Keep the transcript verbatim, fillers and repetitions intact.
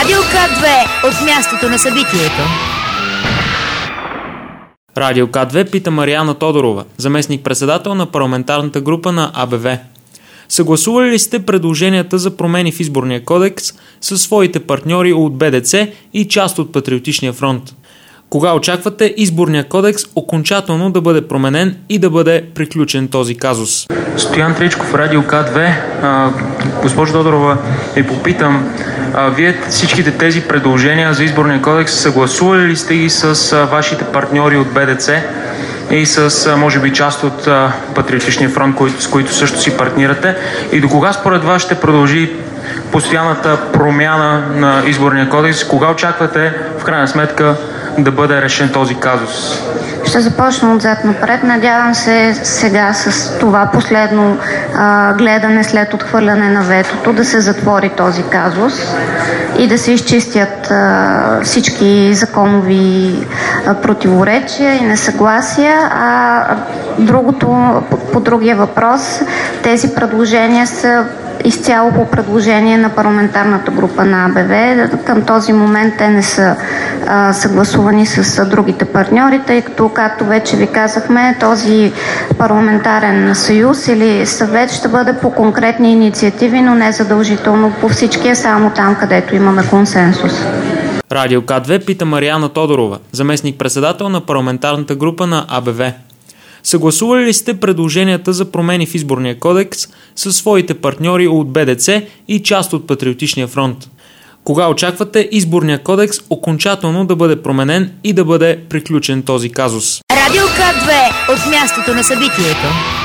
Радио К две от мястото на събитието. Радио К две пита Мариана Тодорова, заместник-председател на парламентарната група на А Б В. Съгласували ли сте предложенията за промени в изборния кодекс със своите партньори от Б Д Ц и част от Патриотичния фронт? Кога очаквате изборния кодекс окончателно да бъде променен и да бъде приключен този казус? Стоян Тричков, Радио К две. А, госпожо Тодорова, ви попитам, а, вие всичките тези предложения за изборния кодекс съгласували ли сте ги с а, вашите партньори от Б Д Ц и с, а, може би, част от а, Патриотичния фронт, които, с които също си партнирате? И до кога според вас ще продължи постоянната промяна на изборния кодекс? Кога очаквате, в крайна сметка, да бъде решен този казус? Ще започна отзад напред. Надявам се сега с това последно а, гледане след отхвърляне на ветото да се затвори този казус и да се изчистят а, всички законови а, противоречия и несъгласия. А другото, по, по другия въпрос, тези предложения са изцяло по предложение на парламентарната група на А Б В. Към този момент те не са а, съгласувани с а, другите партньори, тъй като, както вече ви казахме, този парламентарен съюз или съвет ще бъде по конкретни инициативи, но не задължително по всички, само там, където имаме консенсус. Радио К две пита Мариана Тодорова, заместник-председател на парламентарната група на А Б В. Съгласували ли сте предложенията за промени в изборния кодекс със своите партньори от Б Д Ц и част от Патриотичния фронт? Кога очаквате изборния кодекс окончателно да бъде променен и да бъде приключен този казус? Радио К две от мястото на събитието.